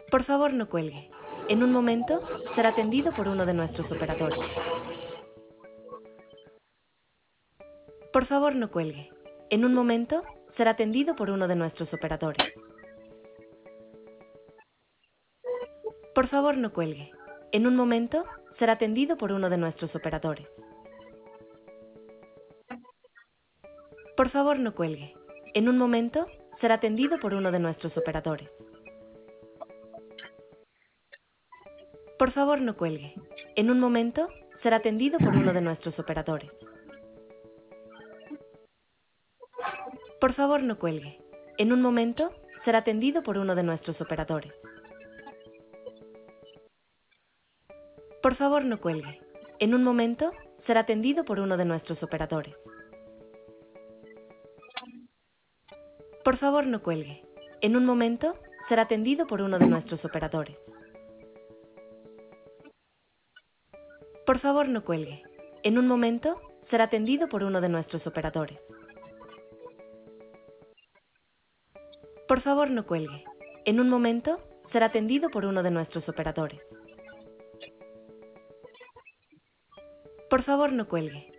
Por favor, no cuelgue. En un momento será atendido por uno de nuestros operadores. Por favor, no cuelgue. En un momento será atendido por uno de nuestros operadores. Por favor, no cuelgue. En un momento será atendido por uno de nuestros operadores. Por favor, no cuelgue. En un momento será atendido por uno de nuestros operadores. Por favor, no cuelgue. En un momento será atendido por uno de nuestros operadores. Por favor, no cuelgue. En un momento será atendido por uno de nuestros operadores. Por favor, no cuelgue. En un momento será atendido por uno de nuestros operadores. Por favor, no cuelgue. En un momento será atendido por uno de nuestros operadores. Por favor, no cuelgue. En un momento será atendido por uno de nuestros operadores. Por favor, no cuelgue. En un momento será atendido por uno de nuestros operadores. Por favor, no cuelgue.